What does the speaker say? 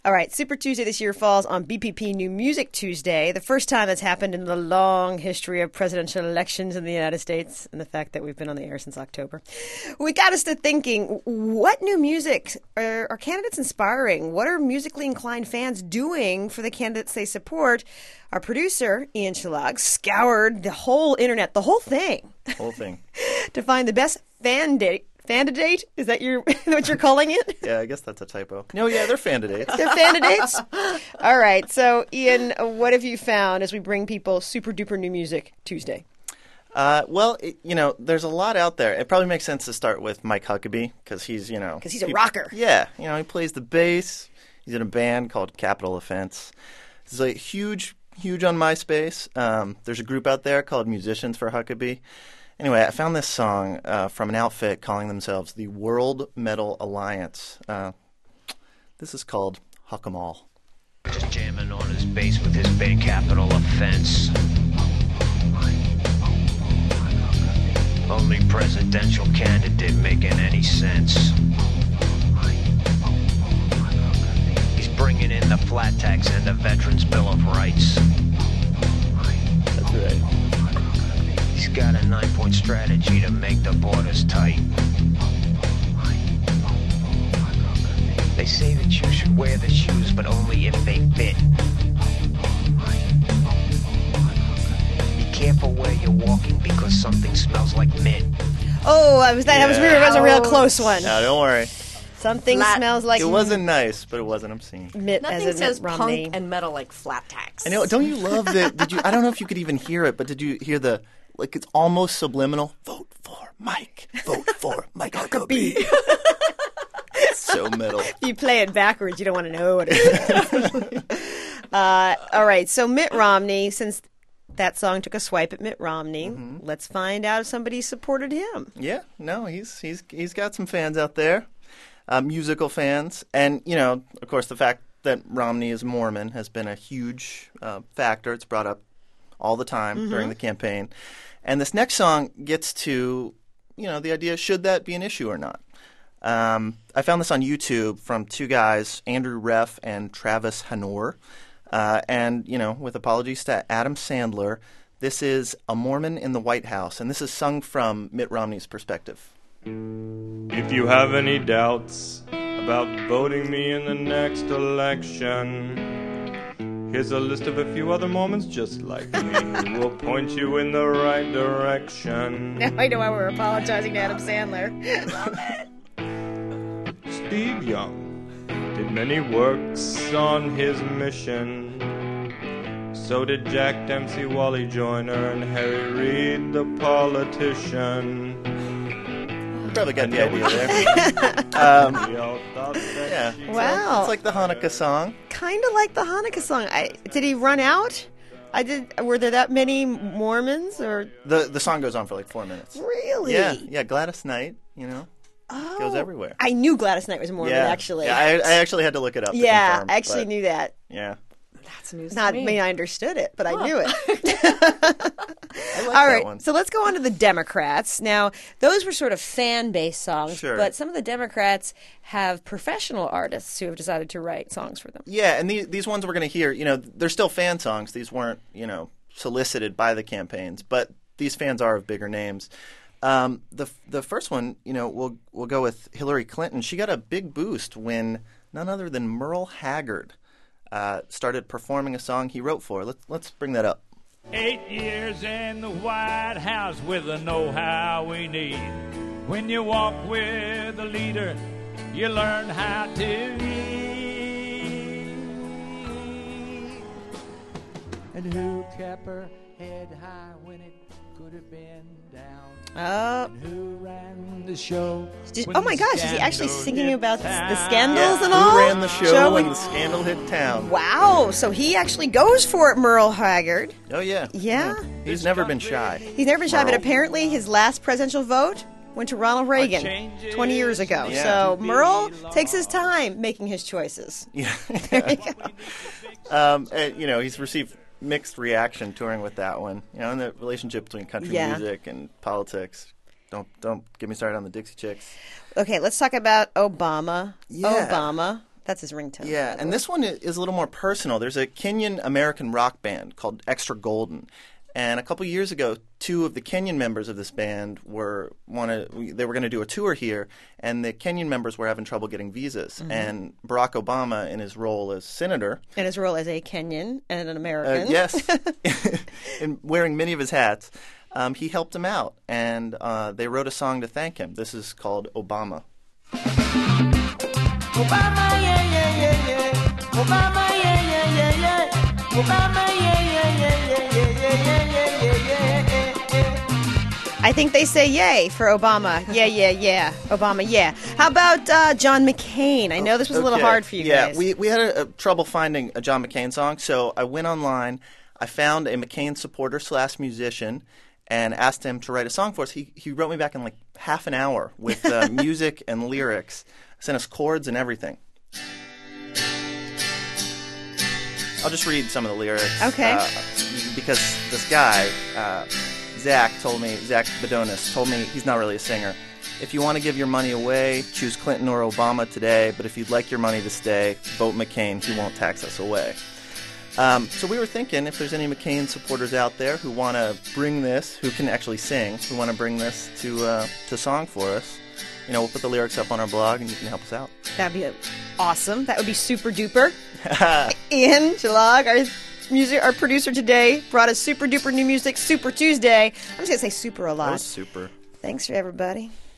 All right, Super Tuesday this year falls on BPP New Music Tuesday, the first time that's happened in the long history of presidential elections in the United States, and the fact that we've been on the air since October. We got us to thinking, what new music are candidates inspiring? What are musically inclined fans doing for the candidates they support? Our producer, Ian Shalag, scoured the whole internet, the whole thing. To find the best Fandidate? Is that what you're calling it? Yeah, I guess that's a typo. No, yeah, they're Fandidates. They're Fandidates? All right. So, Ian, what have you found as we bring people super duper new music Tuesday? Well, there's a lot out there. It probably makes sense to start with Mike Huckabee because he's, Because he's a rocker. Yeah. He plays the bass. He's in a band called Capital Offense. He's like huge on MySpace. There's a group out there called Musicians for Huckabee. Anyway, I found this song from an outfit calling themselves the World Metal Alliance. This is called Huck 'Em All. Just jamming on his bass with his big Capital Offense. Only presidential candidate making any sense. He's bringing in the flat tax and the Veterans Bill of Rights. That's right. He's got a 9-point strategy to make the borders tight. They say that you should wear the shoes, but only if they fit. Be careful where you're walking because something smells like mint. Oh, that was a real close one. No, don't worry. Something smells like... It wasn't nice, but it wasn't obscene. Nothing says punk and metal like flat tax. I know. Don't you love the... I don't know if you could even hear it, but did you hear the... Like, it's almost subliminal. Vote for Mike. Vote for Mike Huckabee. It's so metal. If you play it backwards, you don't want to know what it is. All right. So Mitt Romney, since that song took a swipe at Mitt Romney, let's find out if somebody supported him. Yeah. No, he's got some fans out there, musical fans. And, of course, the fact that Romney is Mormon has been a huge factor. It's brought up all the time during the campaign. And this next song gets to, the idea, should that be an issue or not? I found this on YouTube from two guys, Andrew Reff and Travis Hanor. And, with apologies to Adam Sandler, this is A Mormon in the White House. And this is sung from Mitt Romney's perspective. If you have any doubts about voting me in the next election, here's a list of a few other Mormons just like me who will point you in the right direction. Now I know why we're apologizing to Adam Sandler. Steve Young did many works on his mission. So did Jack Dempsey, Wally Joyner, and Harry Reid, the politician. Probably got the idea there. Yeah. Wow. It's like the Hanukkah song. Kind of like the Hanukkah song. Did he run out? Were there that many Mormons? Or The song goes on for like 4 minutes. Really? Yeah. Gladys Knight, goes everywhere. I knew Gladys Knight was Mormon, actually. Yeah, I actually had to look it up to confirm, I actually knew that. Yeah. That's news Not to me. me, I understood it, but I knew it. I like All that right, one. so let's go on to the Democrats. Now, those were sort of fan-based songs, Sure. but some of the Democrats have professional artists who have decided to write songs for them. Yeah, and these ones we're going to hear, they're still fan songs. These weren't, solicited by the campaigns, but these fans are of bigger names. The first one, we'll go with Hillary Clinton. She got a big boost when none other than Merle Haggard started performing a song he wrote for. Let's bring that up. 8 years in the White House with the know-how we need. When you walk with a leader, you learn how to lead. And who kept her head high when it could have been down? And who ran the show? Oh my gosh, is he actually singing about the scandals Yeah, and all? who ran the show when the scandal hit town? Wow, so he actually goes for it, Merle Haggard. Oh, yeah. Yeah? He's never been shy. He's never been shy, but Merle. apparently his last presidential vote went to Ronald Reagan 20 years ago. Yeah. So Merle takes his time making his choices. Yeah. He's received mixed reaction touring with that one. And the relationship between country music and politics. Don't get me started on the Dixie Chicks. Okay, let's talk about Obama. Yeah. Obama. That's his ringtone. Yeah, and this one is a little more personal. There's a Kenyan American rock band called Extra Golden. And a couple years ago, 2 of the Kenyan members of this band they were going to do a tour here, and the Kenyan members were having trouble getting visas. Mm-hmm. And Barack Obama, in his role as senator, and his role as a Kenyan and an American, yes, and wearing many of his hats, he helped him out, and they wrote a song to thank him. This is called Obama. Obama, yeah, yeah, yeah, yeah. Obama, yeah, yeah, yeah, yeah. Obama, yeah, yeah, yeah, yeah, yeah, yeah, yeah, yeah, yeah. I think they say yay for Obama. Yeah, yeah, yeah. Obama, yeah. How about John McCain? I know this was a little hard for you guys. Yeah, we had a trouble finding a John McCain song, so I went online. I found a McCain supporter / musician and asked him to write a song for us. He wrote me back in like half an hour with music and lyrics. Sent us chords and everything. I'll just read some of the lyrics. Okay. Because this guy, Zach Bedonis, told me he's not really a singer. If you want to give your money away, choose Clinton or Obama today. But if you'd like your money to stay, vote McCain. He won't tax us away. So we were thinking if there's any McCain supporters out there who want to bring this, who can actually sing, who want to bring this to song for us, we'll put the lyrics up on our blog and you can help us out. That'd be awesome. That would be super duper. Ian Chillag, our producer today, brought us super duper new music, Super Tuesday. I'm just going to say super a lot. That was super. Thanks for everybody.